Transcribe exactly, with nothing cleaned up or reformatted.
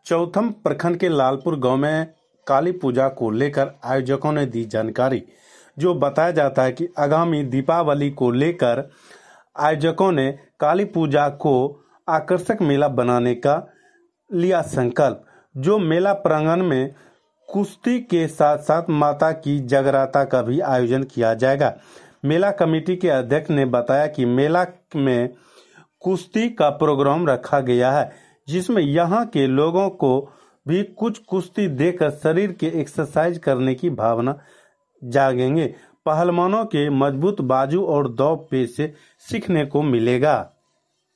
चौथम प्रखंड के लालपुर गांव में काली पूजा को लेकर आयोजकों ने दी जानकारी। जो बताया जाता है कि आगामी दीपावली को लेकर आयोजकों ने काली पूजा को आकर्षक मेला बनाने का लिया संकल्प। जो मेला प्रांगण में कुश्ती के साथ साथ माता की जगराता का भी आयोजन किया जाएगा। मेला कमेटी के अध्यक्ष ने बताया कि मेला में कुश्ती का प्रोग्राम रखा गया है, जिसमें यहाँ के लोगों को भी कुछ कुश्ती देकर शरीर के एक्सरसाइज करने की भावना जागेंगे। पहलवानों के मजबूत बाजू और दौड़ पेश से सीखने को मिलेगा।